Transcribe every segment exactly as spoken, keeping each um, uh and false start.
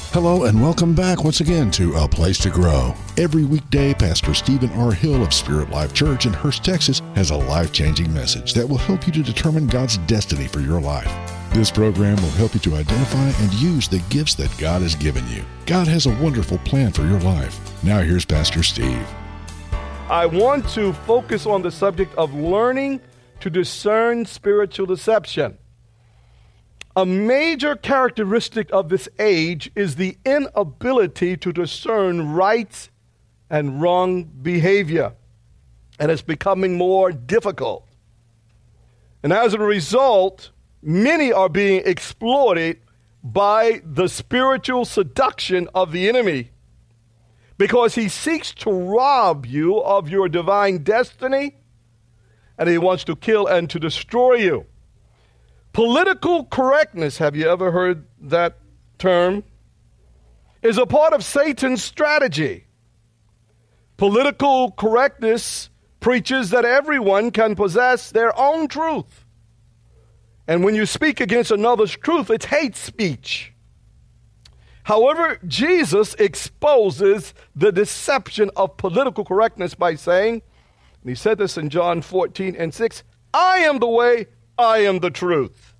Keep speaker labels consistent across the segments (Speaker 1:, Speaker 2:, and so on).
Speaker 1: Hello and welcome back once again to A Place to Grow. Every weekday, Pastor Stephen R. Hill of Spirit Life Church in Hurst, Texas, has a life-changing message that will help you to determine God's destiny for your life. This program will help you to identify and use the gifts that God has given you. God has a wonderful plan for your life. Now here's Pastor Steve.
Speaker 2: I want to focus on the subject of learning to discern spiritual deception. A major characteristic of this age is the inability to discern right and wrong behavior, and it's becoming more difficult. And as a result, many are being exploited by the spiritual seduction of the enemy because he seeks to rob you of your divine destiny, and he wants to kill and to destroy you. Political correctness, have you ever heard that term? Is a part of Satan's strategy. Political correctness preaches that everyone can possess their own truth. And when you speak against another's truth, it's hate speech. However, Jesus exposes the deception of political correctness by saying, and he said this in John fourteen and six, I am the way, I am the truth.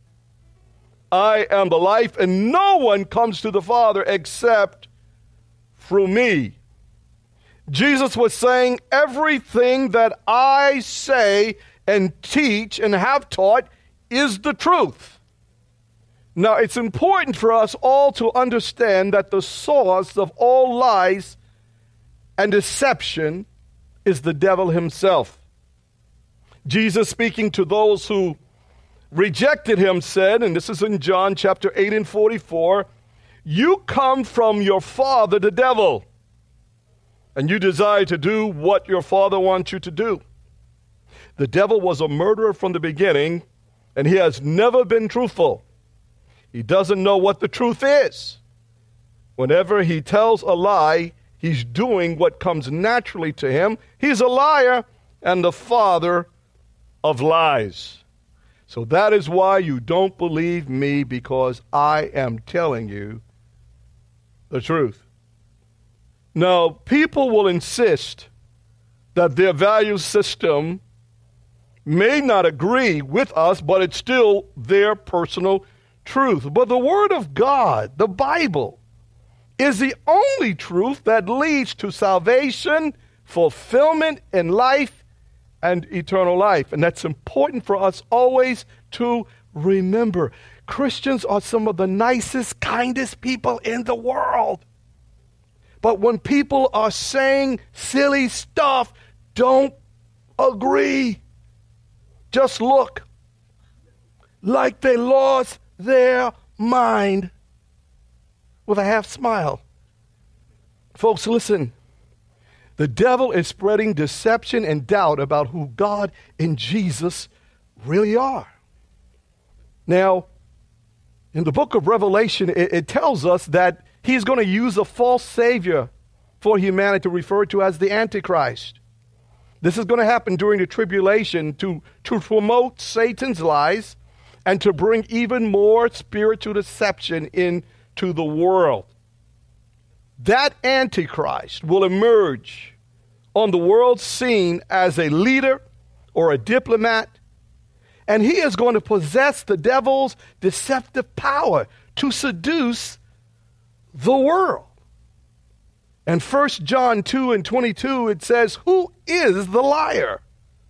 Speaker 2: I am the life, and no one comes to the Father except through me. Jesus was saying everything that I say and teach and have taught is the truth. Now, it's important for us all to understand that the source of all lies and deception is the devil himself. Jesus, speaking to those who rejected him, said, and this is in John chapter eight and forty-four, you come from your father, the devil, and you desire to do what your father wants you to do. The devil was a murderer from the beginning, and he has never been truthful. He doesn't know what the truth is. Whenever he tells a lie, he's doing what comes naturally to him. He's a liar and the father of lies. So that is why you don't believe me, because I am telling you the truth. Now, people will insist that their value system may not agree with us, but it's still their personal truth. But the Word of God, the Bible, is the only truth that leads to salvation, fulfillment in life, and eternal life. And that's important for us always to remember. Christians are some of the nicest, kindest people in the world. But when people are saying silly stuff, don't agree. Just look like they lost their mind with a half smile. Folks, listen. The devil is spreading deception and doubt about who God and Jesus really are. Now, in the book of Revelation, it, it tells us that he's going to use a false savior for humanity, referred to as the Antichrist. This is going to happen during the tribulation to, to promote Satan's lies and to bring even more spiritual deception into the world. That Antichrist will emerge on the world scene as a leader or a diplomat, and he is going to possess the devil's deceptive power to seduce the world. And First John two and twenty-two, it says, who is the liar?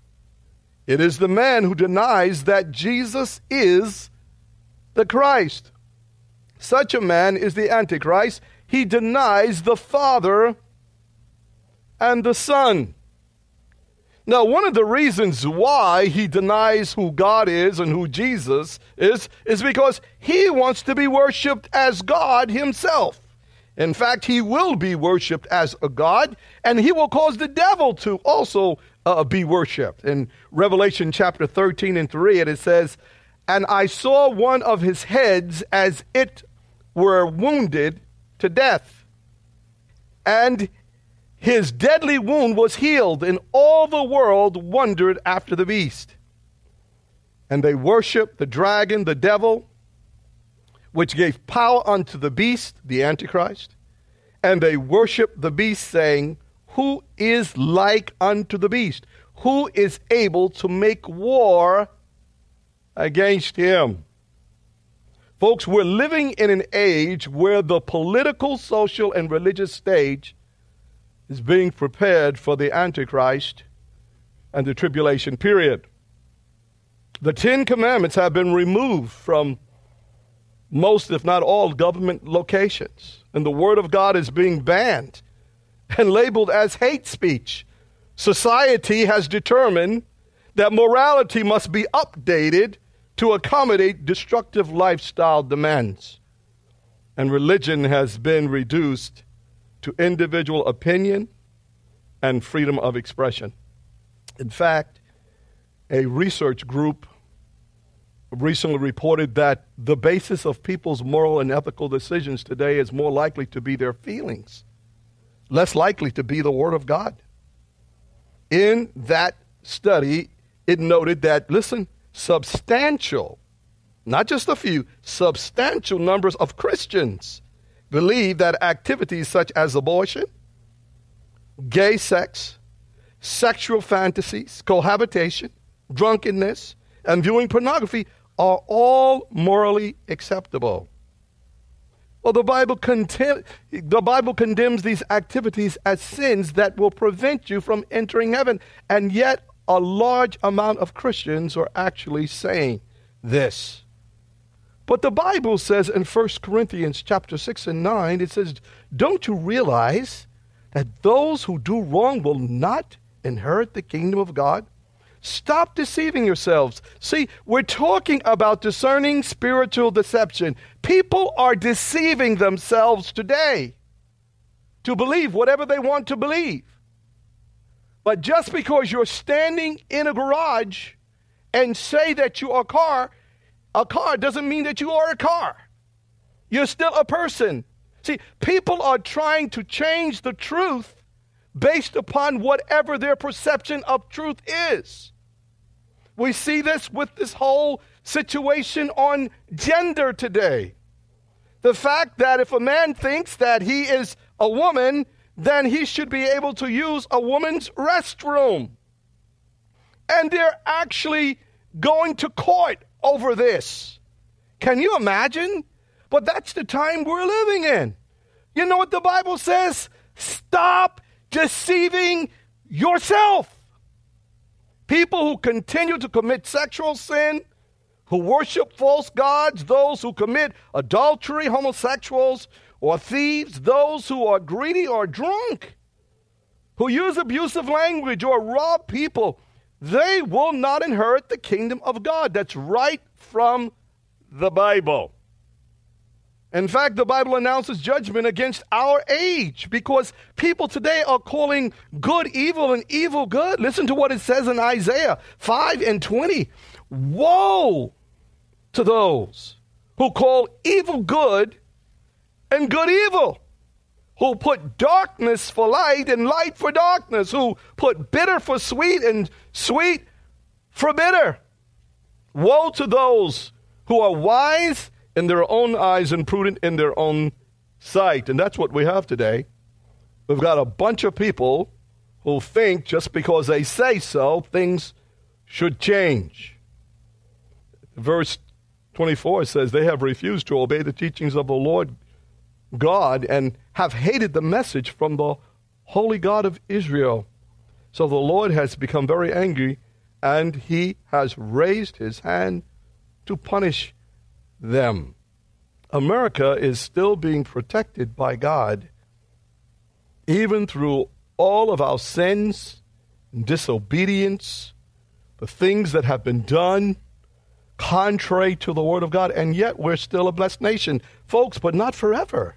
Speaker 2: It is the man who denies that Jesus is the Christ. Such a man is the Antichrist. He denies the Father and the Son. Now, one of the reasons why he denies who God is and who Jesus is, is because he wants to be worshiped as God himself. In fact, he will be worshiped as a God, and he will cause the devil to also uh, be worshiped. In Revelation chapter thirteen and three, it says, and I saw one of his heads as it were wounded to death, and his deadly wound was healed, and all the world wondered after the beast. And they worshiped the dragon, the devil, which gave power unto the beast, the Antichrist, and they worshiped the beast, saying, who is like unto the beast? Who is able to make war against him? Folks, we're living in an age where the political, social, and religious stage is being prepared for the Antichrist and the tribulation period. The Ten Commandments have been removed from most, if not all, government locations, and the Word of God is being banned and labeled as hate speech. Society has determined that morality must be updated to accommodate destructive lifestyle demands, and religion has been reduced to individual opinion and freedom of expression. In fact, a research group recently reported that the basis of people's moral and ethical decisions today is more likely to be their feelings, less likely to be the Word of God. In that study, it noted that, listen, substantial, not just a few, substantial numbers of Christians believe that activities such as abortion, gay sex, sexual fantasies, cohabitation, drunkenness, and viewing pornography are all morally acceptable. Well, the Bible, contem- the Bible condemns these activities as sins that will prevent you from entering heaven, and yet a large amount of Christians are actually saying this. But the Bible says in First Corinthians chapter six and nine, it says, don't you realize that those who do wrong will not inherit the kingdom of God? Stop deceiving yourselves. See, we're talking about discerning spiritual deception. People are deceiving themselves today to believe whatever they want to believe. But just because you're standing in a garage and say that you are a car, a car doesn't mean that you are a car. You're still a person. See, people are trying to change the truth based upon whatever their perception of truth is. We see this with this whole situation on gender today. The fact that if a man thinks that he is a woman, then he should be able to use a woman's restroom. And they're actually going to court over this. Can you imagine? But that's the time we're living in. You know what the Bible says? Stop deceiving yourself. People who continue to commit sexual sin, who worship false gods, those who commit adultery, homosexuals, or thieves, those who are greedy or drunk, who use abusive language or rob people, they will not inherit the kingdom of God. That's right from the Bible. In fact, the Bible announces judgment against our age because people today are calling good evil and evil good. Listen to what it says in Isaiah five and twenty. Woe to those who call evil good and good evil, who put darkness for light and light for darkness, who put bitter for sweet and sweet for bitter. Woe to those who are wise in their own eyes and prudent in their own sight. And that's what we have today. We've got a bunch of people who think just because they say so, things should change. Verse twenty-four says, they have refused to obey the teachings of the Lord God and have hated the message from the holy God of Israel. So the Lord has become very angry, and he has raised his hand to punish them. America is still being protected by God, even through all of our sins and disobedience, the things that have been done contrary to the Word of God, and yet we're still a blessed nation. Folks, but not forever.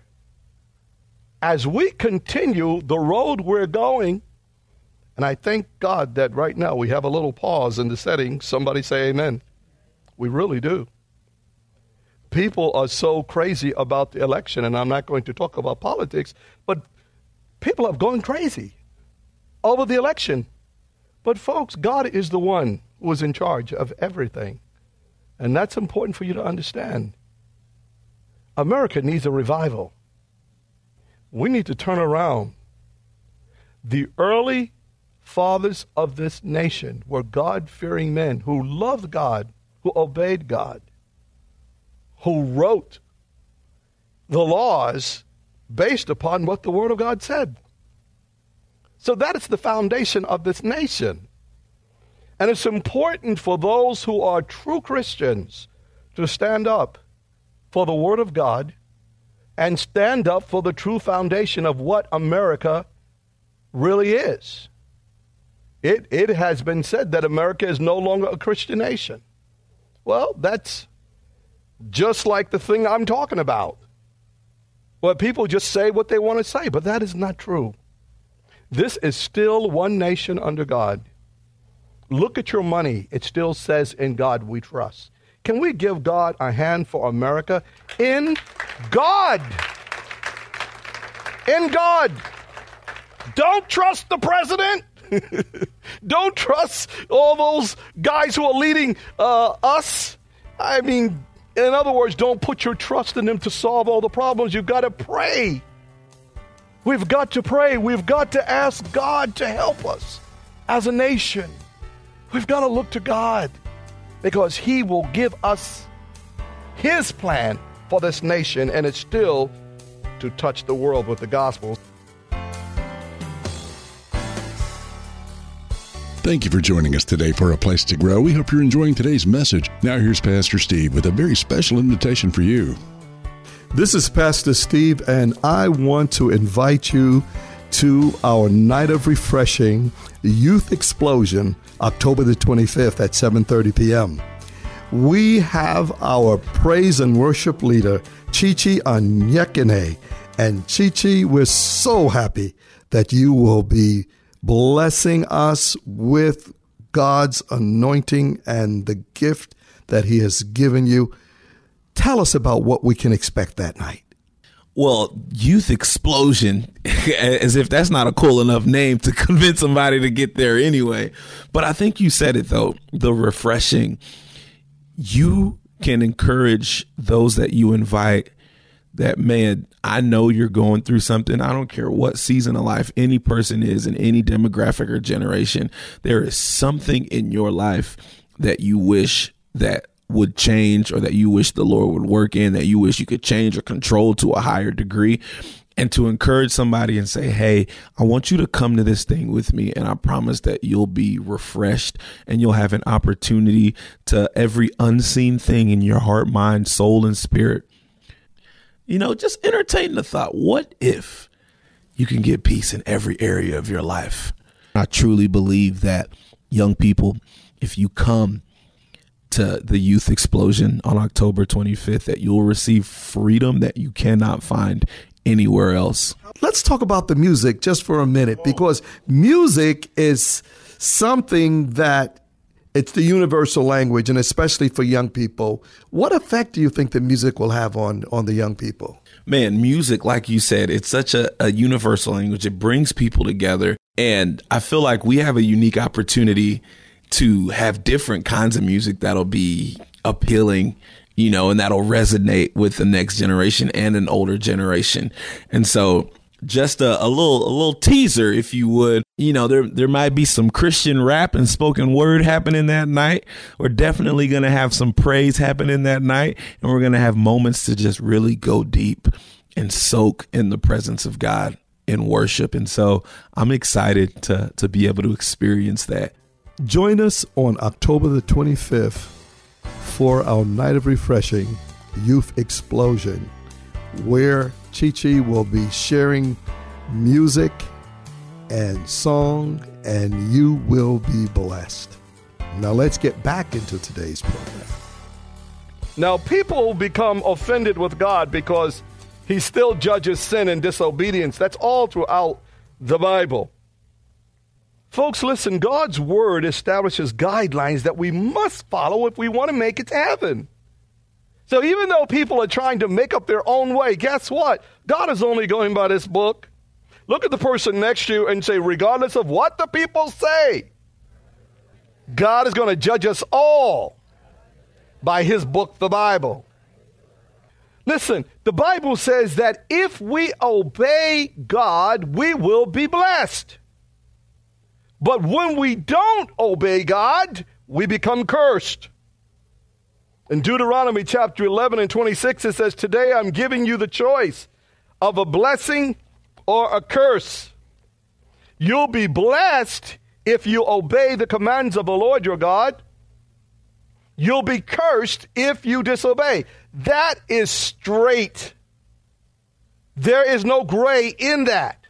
Speaker 2: As we continue the road we're going, and I thank God that right now we have a little pause in the setting. Somebody say amen. We really do. People are so crazy about the election, and I'm not going to talk about politics, but people have gone crazy over the election. But folks, God is the one who is in charge of everything. And that's important for you to understand. America needs a revival. We need to turn around. The early fathers of this nation were God-fearing men who loved God, who obeyed God, who wrote the laws based upon what the Word of God said. So that is the foundation of this nation. And it's important for those who are true Christians to stand up for the Word of God and stand up for the true foundation of what America really is. It, it has been said that America is no longer a Christian nation. Well, that's just like the thing I'm talking about, where people just say what they want to say, but that is not true. This is still one nation under God. Look at your money. It still says, in God we trust. Can we give God a hand for America? In God. In God. Don't trust the president. Don't trust all those guys who are leading uh, us. I mean, in other words, don't put your trust in them to solve all the problems. You've got to pray. We've got to pray. We've got to ask God to help us as a nation. We've got to look to God because He will give us His plan for this nation, and it's still to touch the world with the gospel.
Speaker 1: Thank you for joining us today for A Place to Grow. We hope you're enjoying today's message. Now here's Pastor Steve with a very special invitation for you.
Speaker 3: This is Pastor Steve, and I want to invite you to our Night of Refreshing Youth Explosion, October the twenty-fifth at seven thirty p.m. We have our praise and worship leader, Chichi Anyekene. And Chichi, we're so happy that you will be blessing us with God's anointing and the gift that He has given you. Tell us about what we can expect that night.
Speaker 4: Well, Youth Explosion, as if that's not a cool enough name to convince somebody to get there anyway. But I think you said it, though, the refreshing. You can encourage those that you invite that, man, I know you're going through something. I don't care what season of life any person is in any demographic or generation. There is something in your life that you wish that would change, or that you wish the Lord would work in, that you wish you could change or control to a higher degree. And to encourage somebody and say, hey, I want you to come to this thing with me, and I promise that you'll be refreshed and you'll have an opportunity to every unseen thing in your heart, mind, soul, and spirit. You know, just entertain the thought, what if you can get peace in every area of your life? I truly believe that young people, if you come to the Youth Explosion on October twenty-fifth, that you'll receive freedom that you cannot find anywhere else.
Speaker 3: Let's talk about the music just for a minute, because music is something that it's the universal language, and especially for young people. What effect do you think the music will have on, on the young people?
Speaker 4: Man, music, like you said, it's such a, a universal language. It brings people together. And I feel like we have a unique opportunity to have different kinds of music that'll be appealing, you know, and that'll resonate with the next generation and an older generation. And so just a, a little a little teaser, if you would, you know, there there might be some Christian rap and spoken word happening that night. We're definitely going to have some praise happening that night. And we're going to have moments to just really go deep and soak in the presence of God in worship. And so I'm excited to to be able to experience that.
Speaker 3: Join us on October the twenty-fifth for our Night of Refreshing Youth Explosion, where Chichi will be sharing music and song, and you will be blessed. Now let's get back into today's program.
Speaker 2: Now, people become offended with God because He still judges sin and disobedience. That's all throughout the Bible. Folks, listen, God's word establishes guidelines that we must follow if we want to make it to heaven. So even though people are trying to make up their own way, guess what? God is only going by this book. Look at the person next to you and say, regardless of what the people say, God is going to judge us all by His book, the Bible. Listen, the Bible says that if we obey God, we will be blessed. But when we don't obey God, we become cursed. In Deuteronomy chapter eleven and twenty-six, it says, today I'm giving you the choice of a blessing or a curse. You'll be blessed if you obey the commands of the Lord your God. You'll be cursed if you disobey. That is straight. There is no gray in that.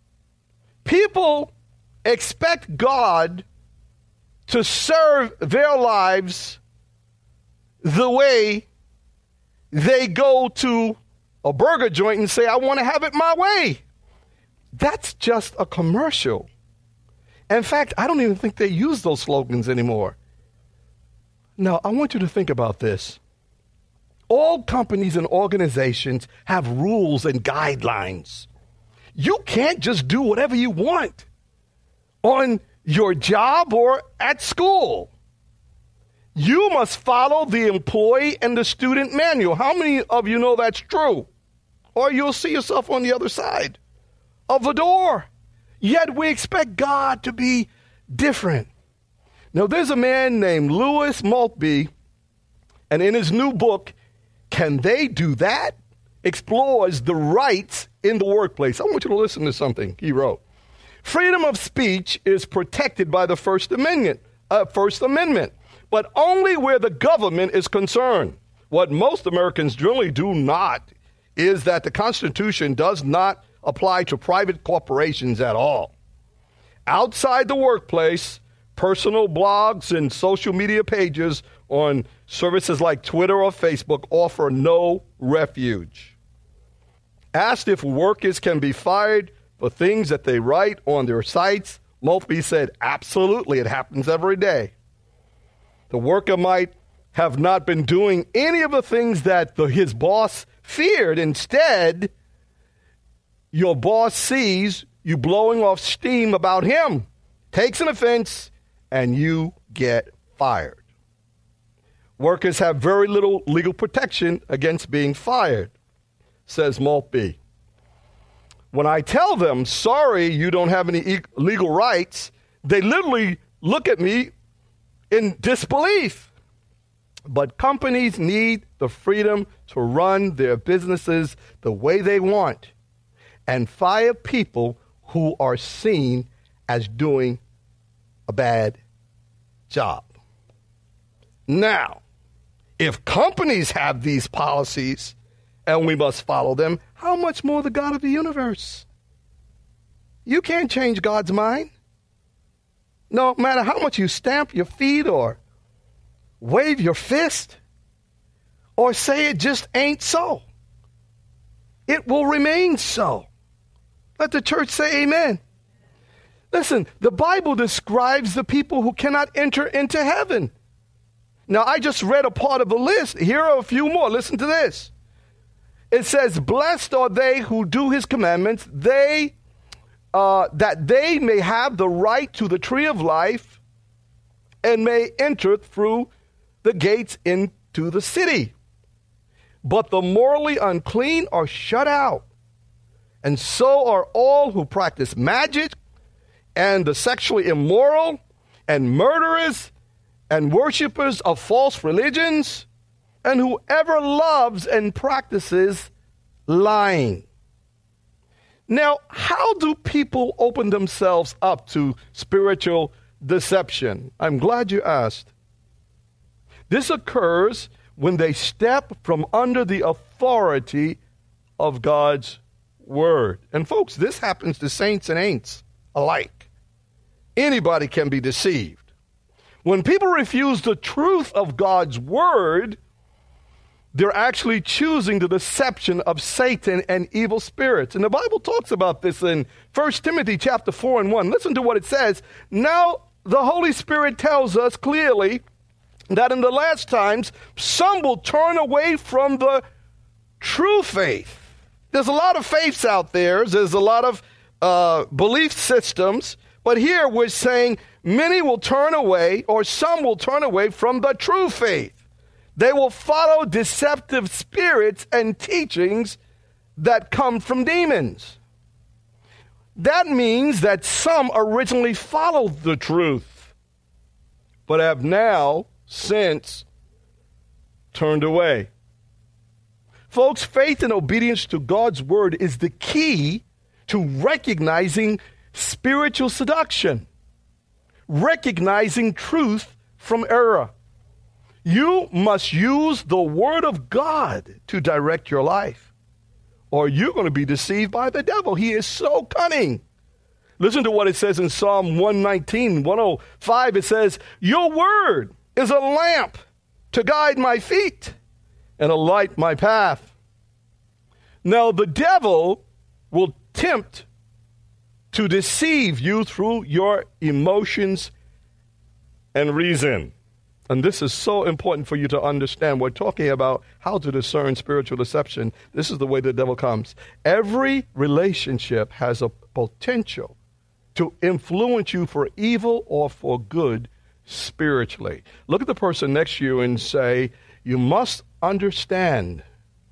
Speaker 2: People expect God to serve their lives the way they go to a burger joint and say, I want to have it my way. That's just a commercial. In fact, I don't even think they use those slogans anymore. Now, I want you to think about this. All companies and organizations have rules and guidelines. You can't just do whatever you want on your job or at school. You must follow the employee and the student manual. How many of you know that's true? Or you'll see yourself on the other side of the door. Yet we expect God to be different. Now, there's a man named Lewis Maltby, and in his new book, Can They Do That?, explores the rights in the workplace. I want you to listen to something he wrote. Freedom of speech is protected by the First Amendment, uh, First Amendment, but only where the government is concerned. What most Americans generally do not is that the Constitution does not apply to private corporations at all. Outside the workplace, personal blogs and social media pages on services like Twitter or Facebook offer no refuge. Asked if workers can be fired for things that they write on their sites, Maltby said, absolutely, it happens every day. The worker might have not been doing any of the things that the, his boss feared. Instead, your boss sees you blowing off steam about him, takes an offense, and you get fired. Workers have very little legal protection against being fired, says Maltby. When I tell them, sorry, you don't have any e- legal rights, they literally look at me in disbelief. But companies need the freedom to run their businesses the way they want and fire people who are seen as doing a bad job. Now, if companies have these policies and we must follow them, how much more the God of the universe? You can't change God's mind. No matter how much you stamp your feet or wave your fist or say it just ain't so, it will remain so. Let the church say amen. Listen, the Bible describes the people who cannot enter into heaven. Now, I just read a part of a list. Here are a few more. Listen to this. It says, blessed are they who do his commandments, they uh, that they may have the right to the tree of life and may enter through the gates into the city. But the morally unclean are shut out, and so are all who practice magic, and the sexually immoral, and murderers, and worshipers of false religions, and whoever loves and practices lying. Now, how do people open themselves up to spiritual deception? I'm glad you asked. This occurs when they step from under the authority of God's word. And folks, this happens to saints and ain'ts alike. Anybody can be deceived. When people refuse the truth of God's word, they're actually choosing the deception of Satan and evil spirits. And the Bible talks about this in First Timothy chapter four and one. Listen to what it says. Now, the Holy Spirit tells us clearly that in the last times, some will turn away from the true faith. There's a lot of faiths out there. There's a lot of uh, belief systems. But here we're saying many will turn away, or some will turn away from the true faith. They will follow deceptive spirits and teachings that come from demons. That means that some originally followed the truth, but have now since turned away. Folks, faith and obedience to God's word is the key to recognizing spiritual seduction, recognizing truth from error. You must use the word of God to direct your life, or you're going to be deceived by the devil. He is so cunning. Listen to what it says in Psalm one nineteen, one oh five. It says, your word is a lamp to guide my feet and a light my path. Now, the devil will tempt to deceive you through your emotions and reason. And this is so important for you to understand. We're talking about how to discern spiritual deception. This is the way the devil comes. Every relationship has a potential to influence you for evil or for good spiritually. Look at the person next to you and say, you must understand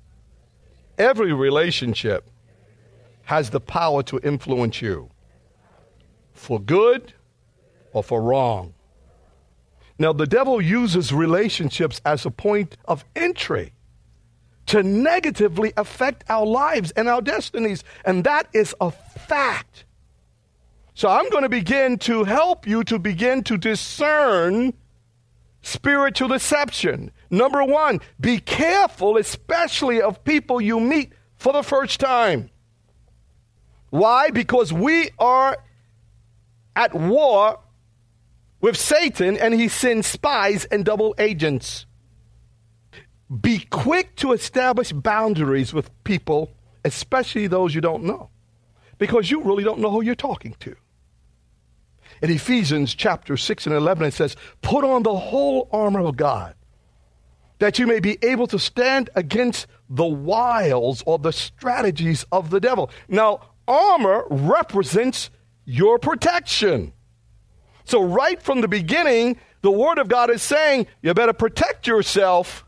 Speaker 2: every relationship has the power to influence you for good or for wrong. Now, the devil uses relationships as a point of entry to negatively affect our lives and our destinies, and that is a fact. So I'm going to begin to help you to begin to discern spiritual deception. Number one, be careful, especially of people you meet for the first time. Why? Because we are at war with Satan, and he sends spies and double agents. Be quick to establish boundaries with people, especially those you don't know, because you really don't know who you're talking to. In Ephesians chapter six and eleven, it says, put on the whole armor of God, that you may be able to stand against the wiles or the strategies of the devil. Now, armor represents your protection. So right from the beginning, the Word of God is saying, you better protect yourself.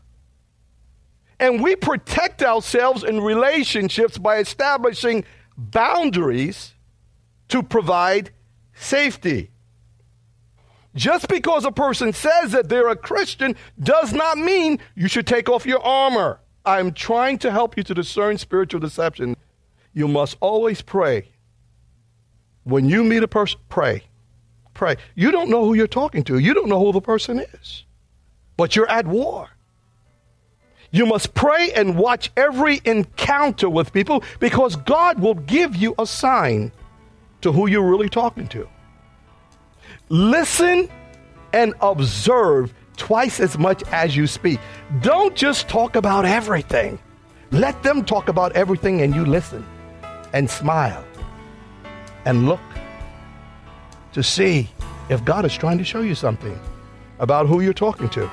Speaker 2: And we protect ourselves in relationships by establishing boundaries to provide safety. Just because a person says that they're a Christian does not mean you should take off your armor. I'm trying to help you to discern spiritual deception. You must always pray. When you meet a person, pray. Pray. You don't know who you're talking to. You don't know who the person is. But you're at war. You must pray and watch every encounter with people, because God will give you a sign to who you're really talking to. Listen and observe twice as much as you speak. Don't just talk about everything. Let them talk about everything and you listen and smile and look to see if God is trying to show you something about who you're talking to.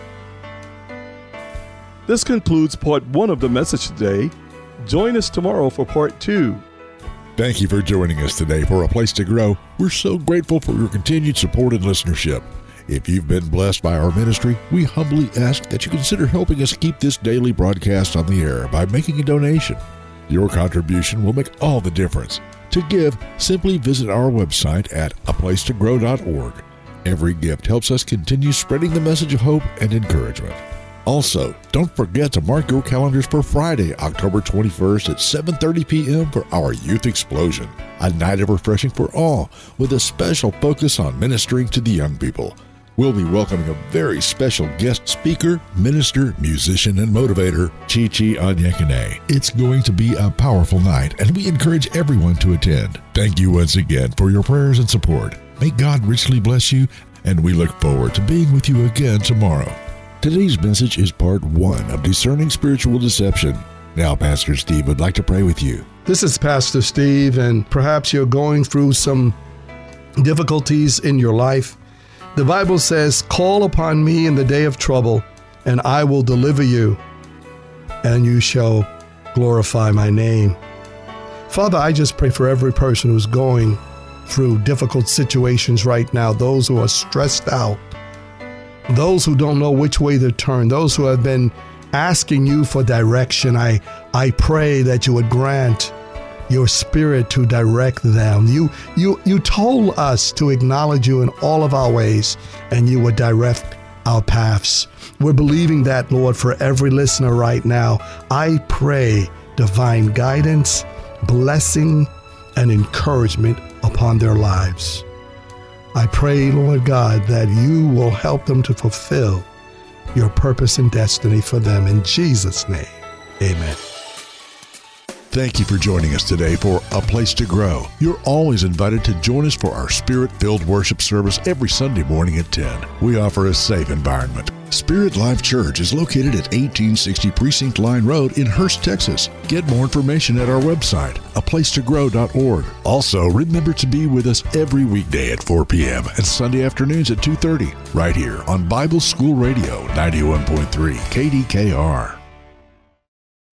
Speaker 3: This concludes part one of the message today. Join us tomorrow for part two.
Speaker 1: Thank you for joining us today for A Place to Grow. We're so grateful for your continued support and listenership. If you've been blessed by our ministry, we humbly ask that you consider helping us keep this daily broadcast on the air by making a donation. Your contribution will make all the difference. To give, simply visit our website at a place to grow dot org. Every gift helps us continue spreading the message of hope and encouragement. Also, don't forget to mark your calendars for Friday, October twenty-first at seven thirty p.m. for our Youth Explosion, a night of refreshing for all with a special focus on ministering to the young people. We'll be welcoming a very special guest speaker, minister, musician, and motivator, Chi Chi Anyekene. It's going to be a powerful night, and we encourage everyone to attend. Thank you once again for your prayers and support. May God richly bless you, and we look forward to being with you again tomorrow. Today's message is part one of Discerning Spiritual Deception. Now, Pastor Steve would like to pray with you.
Speaker 3: This is Pastor Steve, and perhaps you're going through some difficulties in your life. The Bible says, call upon me in the day of trouble, and I will deliver you, and you shall glorify my name. Father, I just pray for every person who's going through difficult situations right now, those who are stressed out, those who don't know which way to turn, those who have been asking you for direction, I, I pray that you would grant your Spirit to direct them. You, you, you told us to acknowledge you in all of our ways, and you would direct our paths. We're believing that, Lord, for every listener right now. I pray divine guidance, blessing, and encouragement upon their lives. I pray, Lord God, that you will help them to fulfill your purpose and destiny for them. In Jesus' name, amen.
Speaker 1: Thank you for joining us today for A Place to Grow. You're always invited to join us for our Spirit-filled worship service every Sunday morning at ten. We offer a safe environment. Spirit Life Church is located at eighteen sixty Precinct Line Road in Hurst, Texas. Get more information at our website, a place to grow dot org. Also, remember to be with us every weekday at four p.m. and Sunday afternoons at two thirty, right here on Bible School Radio ninety-one point three K D K R.